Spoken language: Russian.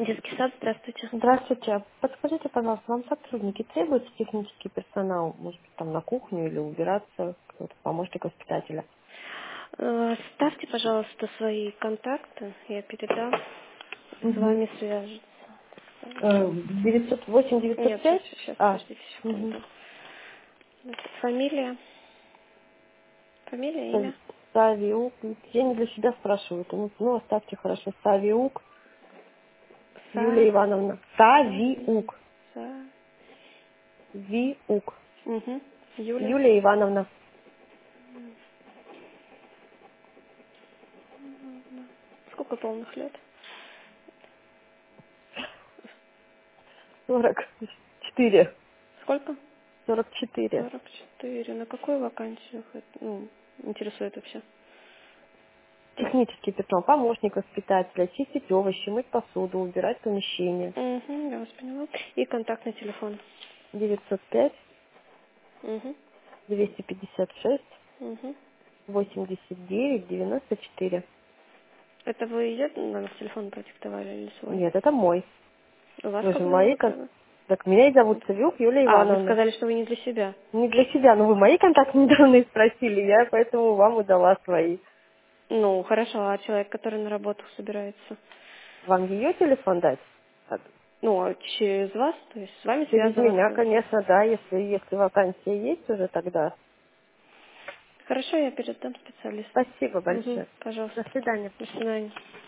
Детский сад, здравствуйте. Здравствуйте. Подскажите, пожалуйста, вам сотрудники требуется технический персонал, может быть, там на кухню или убираться, кто-то, помощник воспитателя? Ставьте, пожалуйста, свои контакты, я передам, с Угу. вами свяжутся. 908 Нет, 905? сейчас, А, подождите угу. секунду. Значит, фамилия, имя. Савиук. Я не для себя спрашиваю. Ну, оставьте хорошо. Савиук Са, Юлия Ивановна. Сави, Савиук. Са, Виук. Юля. Юлия Ивановна. Сколько полных лет? 44. Сколько? 44. 44. На какую вакансию интересует вообще? Технический персонал, помощник воспитателя, чистить овощи, мыть посуду, убирать помещение. Я вас поняла. И контактный телефон. 905 Угу, 256 угу. 89 94. Это вы ее номер телефона продиктовали или свой? Нет, это мой. У вас Вы как же мои зовут? Так меня и зовут Савюк Юлия Вы Ивановна. сказали, что вы не для себя. Не для себя, но вы мои контактные данные спросили, я поэтому вам и дала свои. Ну, хорошо, а человек, который на работу собирается? Вам ее телефон дать? Так, Ну, а через вас, то есть с вами через меня, связываться? конечно, да, если вакансия есть уже тогда. Хорошо, я передам специалисту. Спасибо большое. До Пожалуйста. свидания. До свидания.